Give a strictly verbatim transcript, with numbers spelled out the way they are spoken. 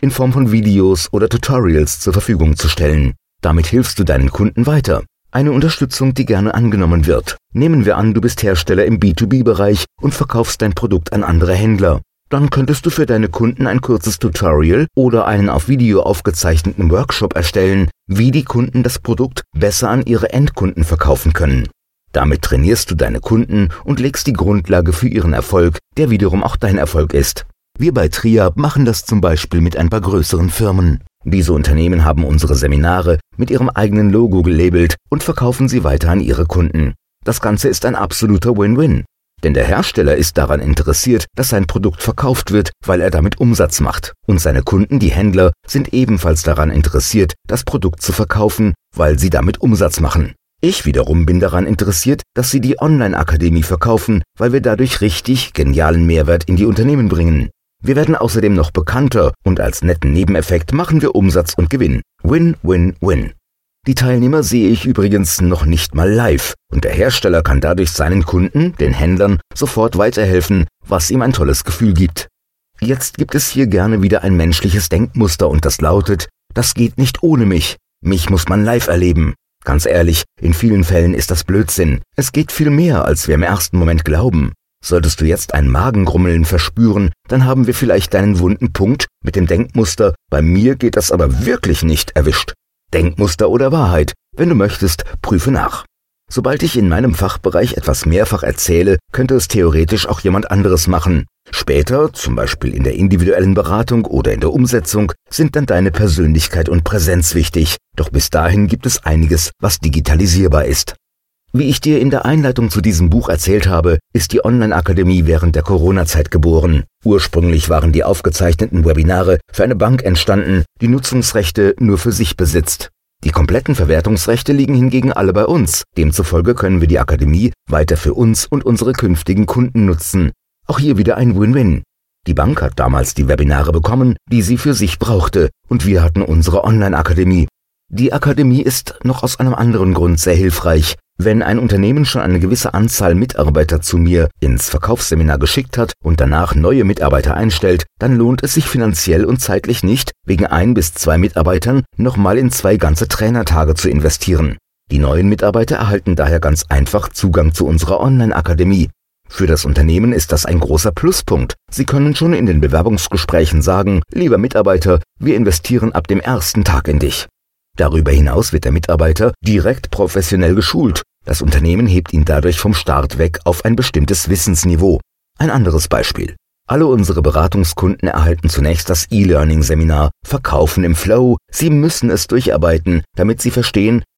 in Form von Videos oder Tutorials zur Verfügung zu stellen. Damit hilfst du deinen Kunden weiter. Eine Unterstützung, die gerne angenommen wird. Nehmen wir an, du bist Hersteller im B zwei B-Bereich und verkaufst dein Produkt an andere Händler. Dann könntest du für deine Kunden ein kurzes Tutorial oder einen auf Video aufgezeichneten Workshop erstellen, wie die Kunden das Produkt besser an ihre Endkunden verkaufen können. Damit trainierst du deine Kunden und legst die Grundlage für ihren Erfolg, der wiederum auch dein Erfolg ist. Wir bei Triab machen das zum Beispiel mit ein paar größeren Firmen. Diese Unternehmen haben unsere Seminare mit ihrem eigenen Logo gelabelt und verkaufen sie weiter an ihre Kunden. Das Ganze ist ein absoluter Win-Win. Denn der Hersteller ist daran interessiert, dass sein Produkt verkauft wird, weil er damit Umsatz macht. Und seine Kunden, die Händler, sind ebenfalls daran interessiert, das Produkt zu verkaufen, weil sie damit Umsatz machen. Ich wiederum bin daran interessiert, dass sie die Online-Akademie verkaufen, weil wir dadurch richtig genialen Mehrwert in die Unternehmen bringen. Wir werden außerdem noch bekannter und als netten Nebeneffekt machen wir Umsatz und Gewinn. Win, win, win. Die Teilnehmer sehe ich übrigens noch nicht mal live und der Hersteller kann dadurch seinen Kunden, den Händlern, sofort weiterhelfen, was ihm ein tolles Gefühl gibt. Jetzt gibt es hier gerne wieder ein menschliches Denkmuster und das lautet, das geht nicht ohne mich. Mich muss man live erleben. Ganz ehrlich, in vielen Fällen ist das Blödsinn. Es geht viel mehr, als wir im ersten Moment glauben. Solltest du jetzt ein Magengrummeln verspüren, dann haben wir vielleicht deinen wunden Punkt mit dem Denkmuster, bei mir geht das aber wirklich nicht, erwischt. Denkmuster oder Wahrheit? Wenn du möchtest, prüfe nach. Sobald ich in meinem Fachbereich etwas mehrfach erzähle, könnte es theoretisch auch jemand anderes machen. Später, zum Beispiel in der individuellen Beratung oder in der Umsetzung, sind dann deine Persönlichkeit und Präsenz wichtig. Doch bis dahin gibt es einiges, was digitalisierbar ist. Wie ich dir in der Einleitung zu diesem Buch erzählt habe, ist die Online-Akademie während der Corona-Zeit geboren. Ursprünglich waren die aufgezeichneten Webinare für eine Bank entstanden, die Nutzungsrechte nur für sich besitzt. Die kompletten Verwertungsrechte liegen hingegen alle bei uns. Demzufolge können wir die Akademie weiter für uns und unsere künftigen Kunden nutzen. Auch hier wieder ein Win-Win. Die Bank hat damals die Webinare bekommen, die sie für sich brauchte, und wir hatten unsere Online-Akademie. Die Akademie ist noch aus einem anderen Grund sehr hilfreich. Wenn ein Unternehmen schon eine gewisse Anzahl Mitarbeiter zu mir ins Verkaufsseminar geschickt hat und danach neue Mitarbeiter einstellt, dann lohnt es sich finanziell und zeitlich nicht, wegen ein bis zwei Mitarbeitern nochmal in zwei ganze Trainertage zu investieren. Die neuen Mitarbeiter erhalten daher ganz einfach Zugang zu unserer Online-Akademie. Für das Unternehmen ist das ein großer Pluspunkt. Sie können schon in den Bewerbungsgesprächen sagen, lieber Mitarbeiter, wir investieren ab dem ersten Tag in dich. Darüber hinaus wird der Mitarbeiter direkt professionell geschult. Das Unternehmen hebt ihn dadurch vom Start weg auf ein bestimmtes Wissensniveau. Ein anderes Beispiel. Alle unsere Beratungskunden erhalten zunächst das E-Learning-Seminar Verkaufen im Flow. Sie müssen es durcharbeiten, damit sie verstehen,